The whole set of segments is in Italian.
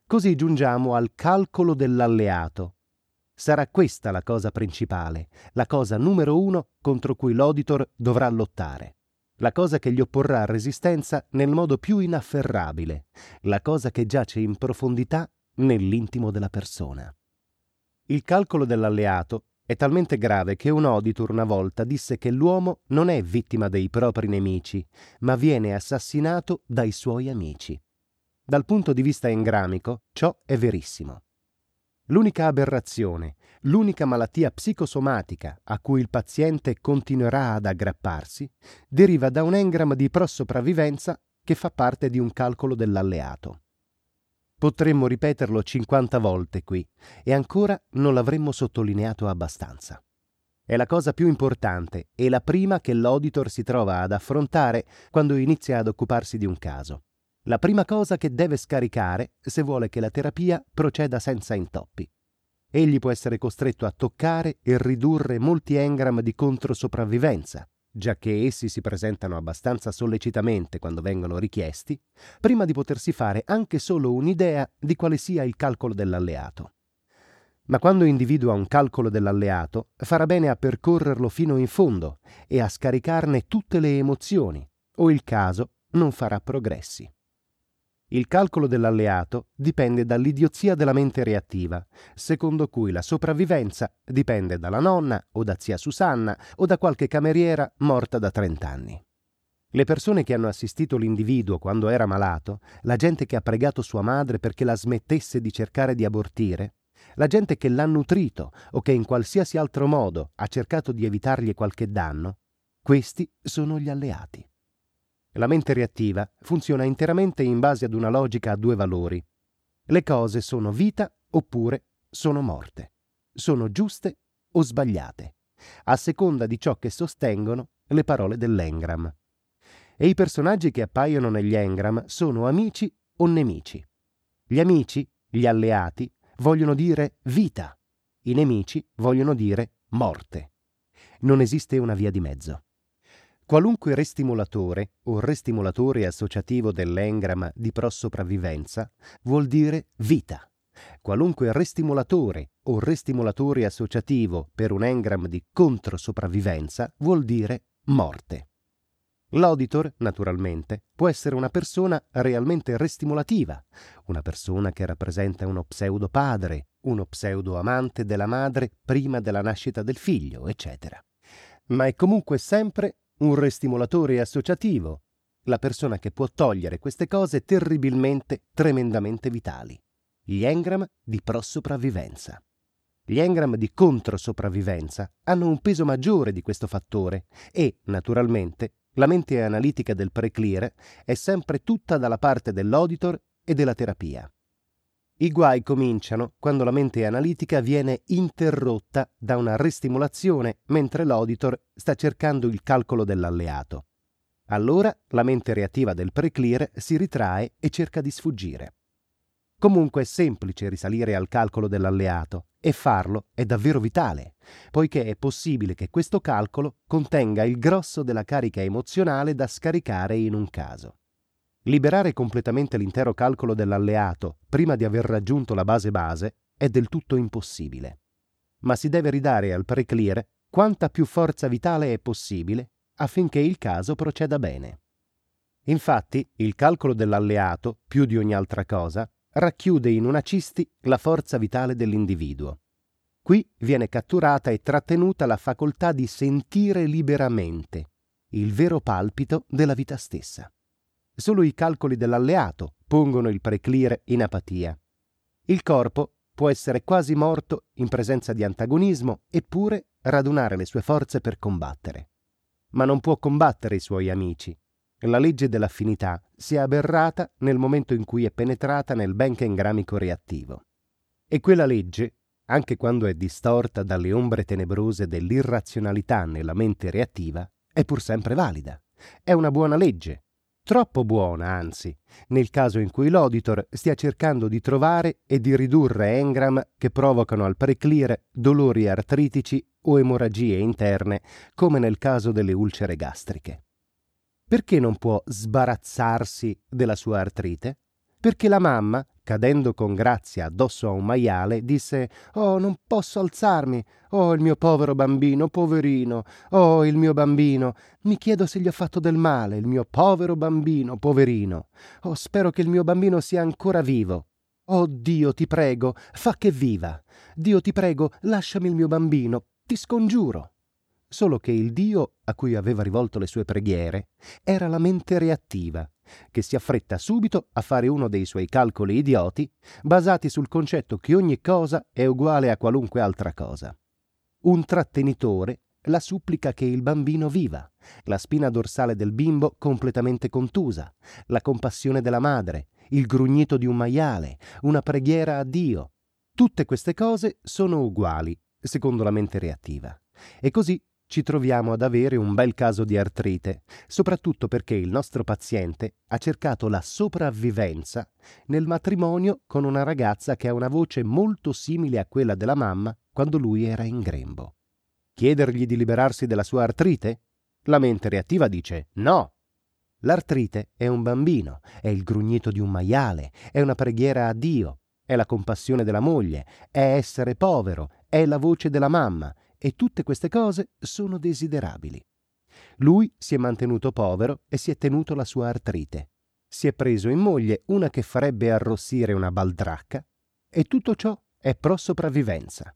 Così giungiamo al calcolo dell'alleato. Sarà questa la cosa principale, la cosa numero 1 contro cui l'auditor dovrà lottare, la cosa che gli opporrà resistenza nel modo più inafferrabile, la cosa che giace in profondità nell'intimo della persona. Il calcolo dell'alleato è talmente grave che un auditor una volta disse che l'uomo non è vittima dei propri nemici, ma viene assassinato dai suoi amici. Dal punto di vista engramico, ciò è verissimo. L'unica aberrazione, l'unica malattia psicosomatica a cui il paziente continuerà ad aggrapparsi, deriva da un engram di prossopravvivenza che fa parte di un calcolo dell'alleato. Potremmo ripeterlo 50 volte qui e ancora non l'avremmo sottolineato abbastanza. È la cosa più importante e la prima che l'auditor si trova ad affrontare quando inizia ad occuparsi di un caso. La prima cosa che deve scaricare se vuole che la terapia proceda senza intoppi. Egli può essere costretto a toccare e ridurre molti engram di controsopravvivenza, giacché essi si presentano abbastanza sollecitamente quando vengono richiesti, prima di potersi fare anche solo un'idea di quale sia il calcolo dell'alleato. Ma quando individua un calcolo dell'alleato, farà bene a percorrerlo fino in fondo e a scaricarne tutte le emozioni, o il caso non farà progressi. Il calcolo dell'alleato dipende dall'idiozia della mente reattiva, secondo cui la sopravvivenza dipende dalla nonna o da zia Susanna o da qualche cameriera morta da 30 anni. Le persone che hanno assistito l'individuo quando era malato, la gente che ha pregato sua madre perché la smettesse di cercare di abortire, la gente che l'ha nutrito o che in qualsiasi altro modo ha cercato di evitargli qualche danno, questi sono gli alleati. La mente reattiva funziona interamente in base ad una logica a 2 valori. Le cose sono vita oppure sono morte. Sono giuste o sbagliate, a seconda di ciò che sostengono le parole dell'engram. E i personaggi che appaiono negli engram sono amici o nemici. Gli amici, gli alleati, vogliono dire vita. I nemici vogliono dire morte. Non esiste una via di mezzo. Qualunque restimulatore o restimulatore associativo dell'engram di prossopravvivenza vuol dire vita. Qualunque restimulatore o restimulatore associativo per un engram di controsopravvivenza vuol dire morte. L'auditor, naturalmente, può essere una persona realmente restimulativa, una persona che rappresenta uno pseudo padre, uno pseudo amante della madre prima della nascita del figlio, eccetera. Ma è comunque sempre un restimulatore associativo, la persona che può togliere queste cose terribilmente, tremendamente vitali. Gli engram di prossopravvivenza. Gli engram di controsopravvivenza hanno un peso maggiore di questo fattore e, naturalmente, la mente analitica del preclear è sempre tutta dalla parte dell'auditor e della terapia. I guai cominciano quando la mente analitica viene interrotta da una ristimolazione mentre l'auditor sta cercando il calcolo dell'alleato. Allora la mente reattiva del preclear si ritrae e cerca di sfuggire. Comunque è semplice risalire al calcolo dell'alleato e farlo è davvero vitale, poiché è possibile che questo calcolo contenga il grosso della carica emozionale da scaricare in un caso. Liberare completamente l'intero calcolo dell'alleato prima di aver raggiunto la base è del tutto impossibile. Ma si deve ridare al preclear quanta più forza vitale è possibile affinché il caso proceda bene. Infatti, il calcolo dell'alleato, più di ogni altra cosa, racchiude in una cisti la forza vitale dell'individuo. Qui viene catturata e trattenuta la facoltà di sentire liberamente, il vero palpito della vita stessa. Solo i calcoli dell'alleato pongono il preclear in apatia. Il corpo può essere quasi morto in presenza di antagonismo eppure radunare le sue forze per combattere. Ma non può combattere i suoi amici. La legge dell'affinità si è aberrata nel momento in cui è penetrata nel benché engramico reattivo. E quella legge, anche quando è distorta dalle ombre tenebrose dell'irrazionalità nella mente reattiva, è pur sempre valida. È una buona legge. Troppo buona, anzi, nel caso in cui l'auditor stia cercando di trovare e di ridurre engram che provocano al preclear dolori artritici o emorragie interne, come nel caso delle ulcere gastriche. Perché non può sbarazzarsi della sua artrite? Perché la mamma, cadendo con grazia addosso a un maiale, disse: «Oh, non posso alzarmi! Oh, il mio povero bambino, poverino! Oh, il mio bambino! Mi chiedo se gli ho fatto del male, il mio povero bambino, poverino! Oh, spero che il mio bambino sia ancora vivo! Oh, Dio, ti prego, fa che viva! Dio, ti prego, lasciami il mio bambino, ti scongiuro!» Solo che il Dio a cui aveva rivolto le sue preghiere era la mente reattiva, che si affretta subito a fare uno dei suoi calcoli idioti, basati sul concetto che ogni cosa è uguale a qualunque altra cosa. Un trattenitore la supplica che il bambino viva, la spina dorsale del bimbo completamente contusa, la compassione della madre, il grugnito di un maiale, una preghiera a Dio. Tutte queste cose sono uguali, secondo la mente reattiva. E così ci troviamo ad avere un bel caso di artrite, soprattutto perché il nostro paziente ha cercato la sopravvivenza nel matrimonio con una ragazza che ha una voce molto simile a quella della mamma quando lui era in grembo. Chiedergli di liberarsi della sua artrite? La mente reattiva dice no. L'artrite è un bambino, è il grugnito di un maiale, è una preghiera a Dio, è la compassione della moglie, è essere povero, è la voce della mamma, e tutte queste cose sono desiderabili. Lui si è mantenuto povero e si è tenuto la sua artrite. Si è preso in moglie una che farebbe arrossire una baldracca, e tutto ciò è pro sopravvivenza.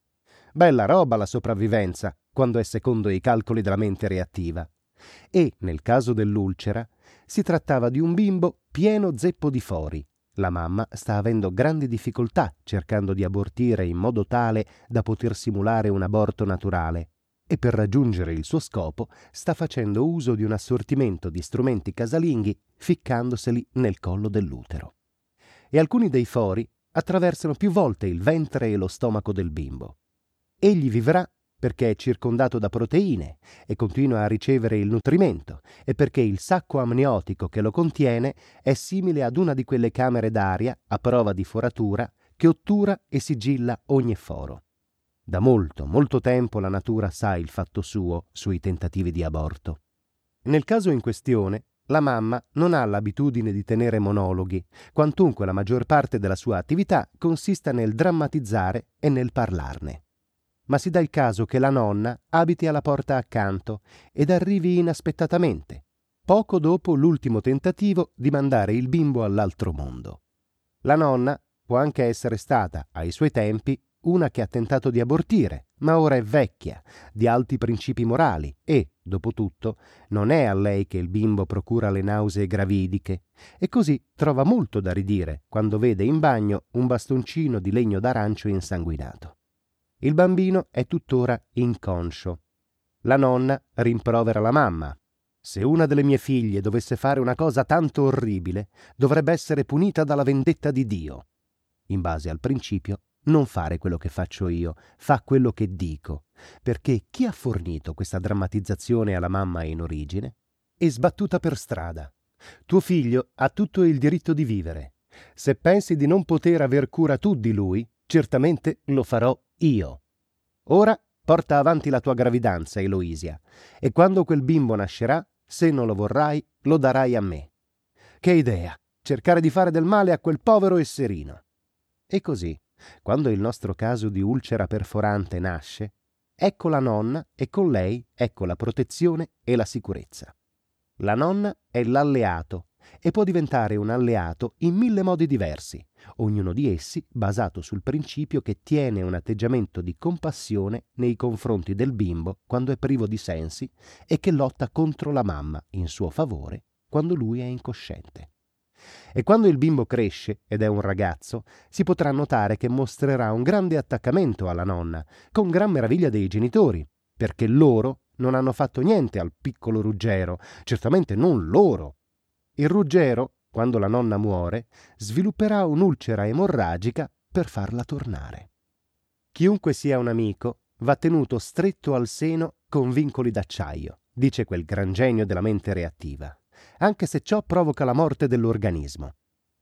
Bella roba la sopravvivenza, quando è secondo i calcoli della mente reattiva. E, nel caso dell'ulcera, si trattava di un bimbo pieno zeppo di fori. La mamma sta avendo grandi difficoltà cercando di abortire in modo tale da poter simulare un aborto naturale e per raggiungere il suo scopo sta facendo uso di un assortimento di strumenti casalinghi ficcandoseli nel collo dell'utero. E alcuni dei fori attraversano più volte il ventre e lo stomaco del bimbo. Egli vivrà perché è circondato da proteine e continua a ricevere il nutrimento e perché il sacco amniotico che lo contiene è simile ad una di quelle camere d'aria a prova di foratura che ottura e sigilla ogni foro. Da molto, molto tempo la natura sa il fatto suo sui tentativi di aborto. Nel caso in questione, la mamma non ha l'abitudine di tenere monologhi, quantunque la maggior parte della sua attività consista nel drammatizzare e nel parlarne. Ma si dà il caso che la nonna abiti alla porta accanto ed arrivi inaspettatamente, poco dopo l'ultimo tentativo di mandare il bimbo all'altro mondo. La nonna può anche essere stata, ai suoi tempi, una che ha tentato di abortire, ma ora è vecchia, di alti principi morali e, dopo tutto, non è a lei che il bimbo procura le nausee gravidiche, e così trova molto da ridire quando vede in bagno un bastoncino di legno d'arancio insanguinato. Il bambino è tuttora inconscio. La nonna rimprovera la mamma. Se una delle mie figlie dovesse fare una cosa tanto orribile, dovrebbe essere punita dalla vendetta di Dio. In base al principio, non fare quello che faccio io, fa quello che dico, perché chi ha fornito questa drammatizzazione alla mamma in origine? È sbattuta per strada. Tuo figlio ha tutto il diritto di vivere. Se pensi di non poter aver cura tu di lui, certamente lo farò io. Ora porta avanti la tua gravidanza, Eloisia, e quando quel bimbo nascerà, se non lo vorrai, lo darai a me. Che idea, cercare di fare del male a quel povero esserino. E così, quando il nostro caso di ulcera perforante nasce, ecco la nonna e con lei ecco la protezione e la sicurezza. La nonna è l'alleato e può diventare un alleato in 1000 modi diversi, ognuno di essi basato sul principio che tiene un atteggiamento di compassione nei confronti del bimbo quando è privo di sensi e che lotta contro la mamma in suo favore quando lui è incosciente. E quando il bimbo cresce ed è un ragazzo, si potrà notare che mostrerà un grande attaccamento alla nonna, con gran meraviglia dei genitori, perché loro non hanno fatto niente al piccolo Ruggero, certamente non loro. Il Ruggero, quando la nonna muore, svilupperà un'ulcera emorragica per farla tornare. Chiunque sia un amico va tenuto stretto al seno con vincoli d'acciaio, dice quel gran genio della mente reattiva, anche se ciò provoca la morte dell'organismo.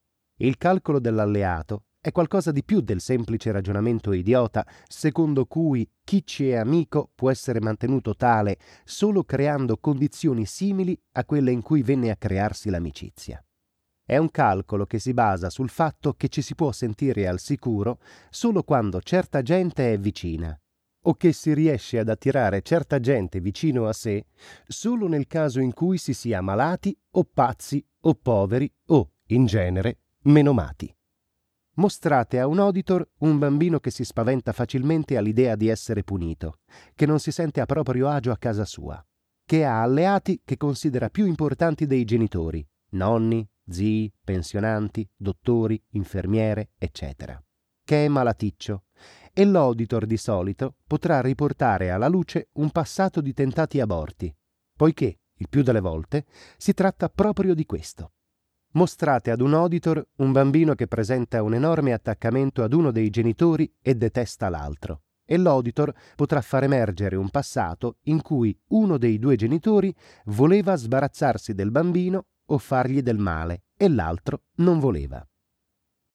Il calcolo dell'alleato è qualcosa di più del semplice ragionamento idiota secondo cui chi ci è amico può essere mantenuto tale solo creando condizioni simili a quelle in cui venne a crearsi l'amicizia. È un calcolo che si basa sul fatto che ci si può sentire al sicuro solo quando certa gente è vicina, o che si riesce ad attirare certa gente vicino a sé solo nel caso in cui si sia malati o pazzi o poveri o, in genere, menomati. Mostrate a un auditor un bambino che si spaventa facilmente all'idea di essere punito, che non si sente a proprio agio a casa sua, che ha alleati che considera più importanti dei genitori, nonni, zii, pensionanti, dottori, infermiere, eccetera, che è malaticcio, e l'auditor di solito potrà riportare alla luce un passato di tentati aborti, poiché, il più delle volte, si tratta proprio di questo. Mostrate ad un auditor un bambino che presenta un enorme attaccamento ad uno dei genitori e detesta l'altro, e l'auditor potrà far emergere un passato in cui uno dei due genitori voleva sbarazzarsi del bambino o fargli del male e l'altro non voleva.